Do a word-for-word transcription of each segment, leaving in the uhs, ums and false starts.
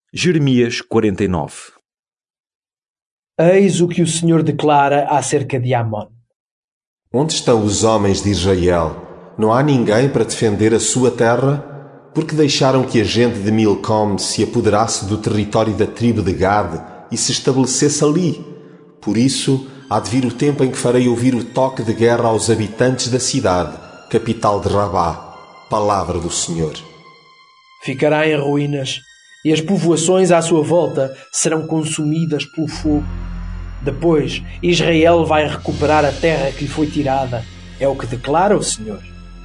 Jeremias quarenta e nove. Eis o que o Senhor declara acerca de Amon. Onde estão os homens de Israel? Não há ninguém para defender a sua terra? Porque deixaram que a gente de Milcom se apoderasse do território da tribo de Gade e se estabelecesse ali. Por isso, há de vir o tempo em que farei ouvir o toque de guerra aos habitantes da cidade, capital de Rabá. Palavra do Senhor. Ficará em ruínas, e as povoações à sua volta serão consumidas pelo fogo. Depois, Israel vai recuperar a terra que lhe foi tirada. É o que declara o Senhor.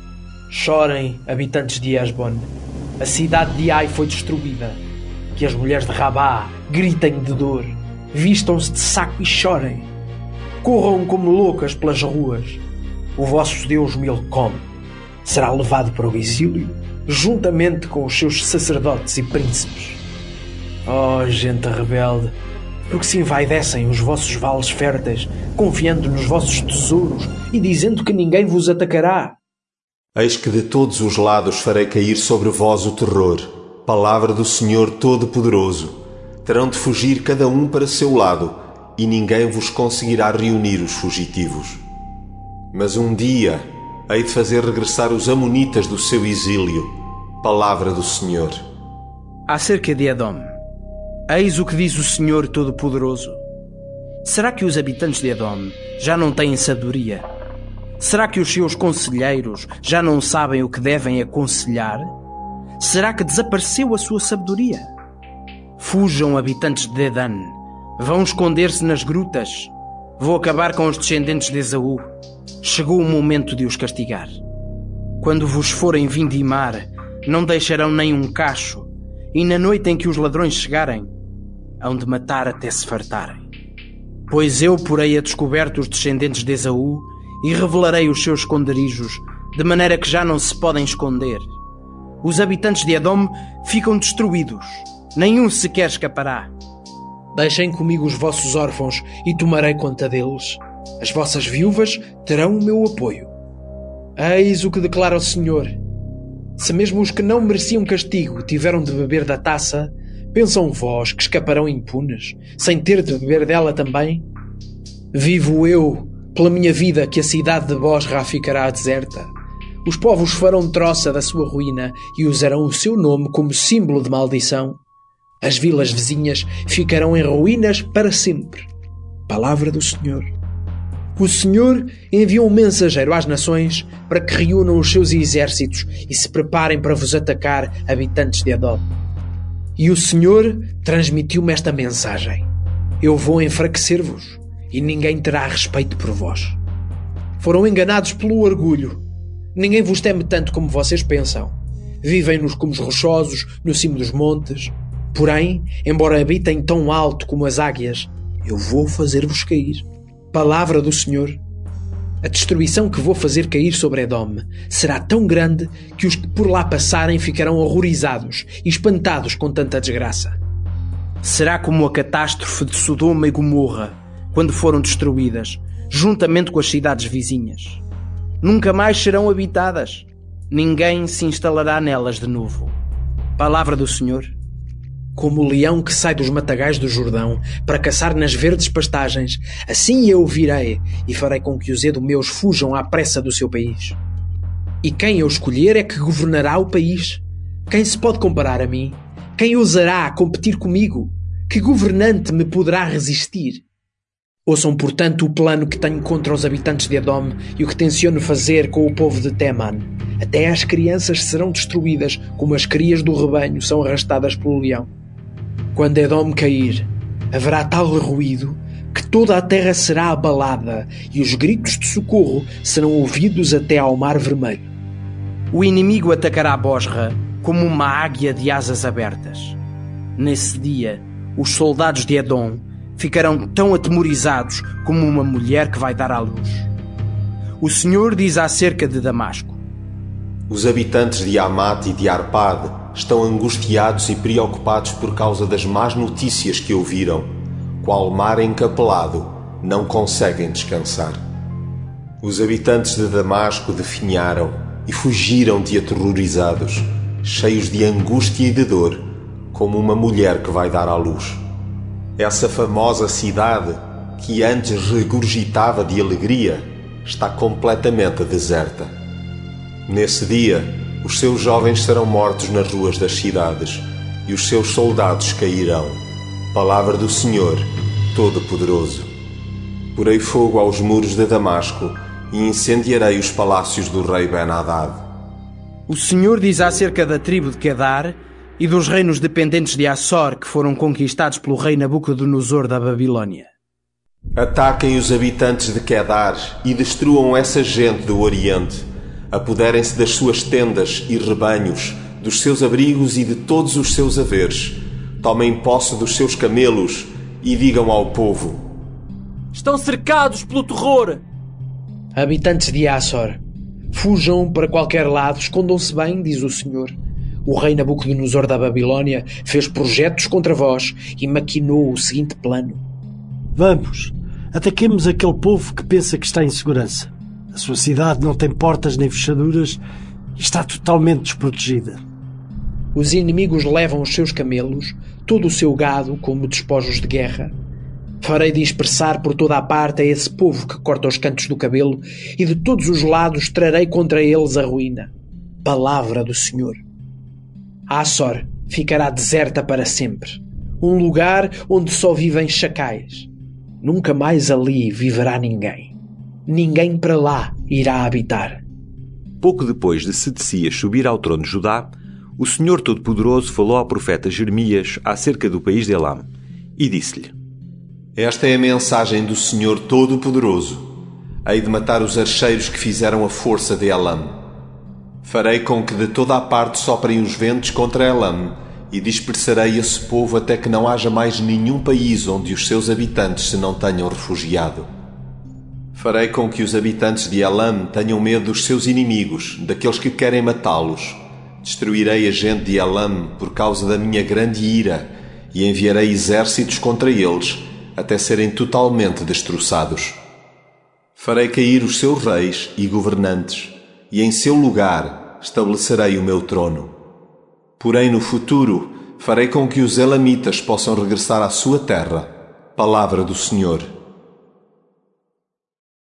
Chorem, habitantes de Esbon. A cidade de Ai foi destruída. Que as mulheres de Rabá gritem de dor. Vistam-se de saco e chorem. Corram como loucas pelas ruas. O vosso Deus Milcom será levado para o exílio, juntamente com os seus sacerdotes e príncipes. Oh, gente rebelde, porque se envaidecem os vossos vales férteis, confiando nos vossos tesouros e dizendo que ninguém vos atacará. Eis que de todos os lados farei cair sobre vós o terror. Palavra do Senhor Todo-Poderoso. Terão de fugir cada um para seu lado, e ninguém vos conseguirá reunir os fugitivos. Mas um dia hei de fazer regressar os amonitas do seu exílio. Palavra do Senhor. Acerca de Edom, eis o que diz o Senhor Todo-Poderoso. Será que os habitantes de Edom já não têm sabedoria? Será que os seus conselheiros já não sabem o que devem aconselhar? Será que desapareceu a sua sabedoria? Fujam, habitantes de Dedan. Vão esconder-se nas grutas. Vou acabar com os descendentes de Esaú. Chegou o momento de os castigar. Quando vos forem vindimar, não deixarão nem um cacho, e na noite em que os ladrões chegarem, hão de matar até se fartarem. Pois eu porei a descoberto os descendentes de Esaú e revelarei os seus esconderijos, de maneira que já não se podem esconder. Os habitantes de Edom ficam destruídos, nenhum sequer escapará. Deixem comigo os vossos órfãos e tomarei conta deles. As vossas viúvas terão o meu apoio. Eis o que declara o Senhor. Se mesmo os que não mereciam castigo tiveram de beber da taça, pensam vós que escaparão impunes, sem ter de beber dela também? Vivo eu, pela minha vida, que a cidade de Bosra ficará deserta. Os povos farão troça da sua ruína e usarão o seu nome como símbolo de maldição. As vilas vizinhas ficarão em ruínas para sempre. Palavra do Senhor. O Senhor enviou um mensageiro às nações para que reúnam os seus exércitos e se preparem para vos atacar, habitantes de Edom. E o Senhor transmitiu-me esta mensagem. Eu vou enfraquecer-vos e ninguém terá respeito por vós. Foram enganados pelo orgulho. Ninguém vos teme tanto como vocês pensam. Vivem nos cumes rochosos, no cimo dos montes. Porém, embora habitem tão alto como as águias, eu vou fazer-vos cair. Palavra do Senhor. A destruição que vou fazer cair sobre Edom será tão grande que os que por lá passarem ficarão horrorizados e espantados com tanta desgraça. Será como a catástrofe de Sodoma e Gomorra, quando foram destruídas, juntamente com as cidades vizinhas. Nunca mais serão habitadas. Ninguém se instalará nelas de novo. Palavra do Senhor. Como o leão que sai dos matagais do Jordão para caçar nas verdes pastagens, assim eu virei e farei com que os edomeus fujam à pressa do seu país. E quem eu escolher é que governará o país. Quem se pode comparar a mim? Quem ousará competir comigo? Que governante me poderá resistir? Ouçam, portanto, o plano que tenho contra os habitantes de Edom e o que tenciono fazer com o povo de Teman. Até as crianças serão destruídas, como as crias do rebanho são arrastadas pelo leão. Quando Edom cair, haverá tal ruído que toda a terra será abalada e os gritos de socorro serão ouvidos até ao Mar Vermelho. O inimigo atacará Bosra como uma águia de asas abertas. Nesse dia, os soldados de Edom ficarão tão atemorizados como uma mulher que vai dar à luz. O Senhor diz acerca de Damasco: Os habitantes de Hamat e de Arpad estão angustiados e preocupados por causa das más notícias que ouviram. Qual mar encapelado, não conseguem descansar. Os habitantes de Damasco definharam e fugiram de aterrorizados, cheios de angústia e de dor, como uma mulher que vai dar à luz. Essa famosa cidade, que antes regurgitava de alegria, está completamente deserta. Nesse dia, os seus jovens serão mortos nas ruas das cidades e os seus soldados cairão. Palavra do Senhor Todo-Poderoso. Porei fogo aos muros de Damasco e incendiarei os palácios do rei Ben-Hadad. O Senhor diz acerca da tribo de Quedar e dos reinos dependentes de Açor que foram conquistados pelo rei Nabucodonosor da Babilônia. Ataquem os habitantes de Quedar e destruam essa gente do Oriente. Apoderem-se das suas tendas e rebanhos, dos seus abrigos e de todos os seus haveres. Tomem posse dos seus camelos e digam ao povo: estão cercados pelo terror. Habitantes de Açor, fujam para qualquer lado, escondam-se bem, diz o Senhor. O rei Nabucodonosor da Babilônia fez projetos contra vós e maquinou o seguinte plano. Vamos, ataquemos aquele povo que pensa que está em segurança. A sua cidade não tem portas nem fechaduras e está totalmente desprotegida. Os inimigos levam os seus camelos, todo o seu gado como despojos de guerra. Farei dispersar por toda a parte a esse povo que corta os cantos do cabelo e de todos os lados trarei contra eles a ruína. Palavra do Senhor. Açor ficará deserta para sempre, um lugar onde só vivem chacais. Nunca mais ali viverá ninguém. Ninguém para lá irá habitar. Pouco depois de Sedecias subir ao trono de Judá, o Senhor Todo-Poderoso falou ao profeta Jeremias acerca do país de Elam e disse-lhe: Esta é a mensagem do Senhor Todo-Poderoso. Hei de matar os archeiros que fizeram a força de Elam. Farei com que de toda a parte soprem os ventos contra Elam e dispersarei esse povo até que não haja mais nenhum país onde os seus habitantes se não tenham refugiado. Farei com que os habitantes de Elam tenham medo dos seus inimigos, daqueles que querem matá-los. Destruirei a gente de Elam por causa da minha grande ira e enviarei exércitos contra eles até serem totalmente destroçados. Farei cair os seus reis e governantes e em seu lugar estabelecerei o meu trono. Porém, no futuro, farei com que os elamitas possam regressar à sua terra. Palavra do Senhor.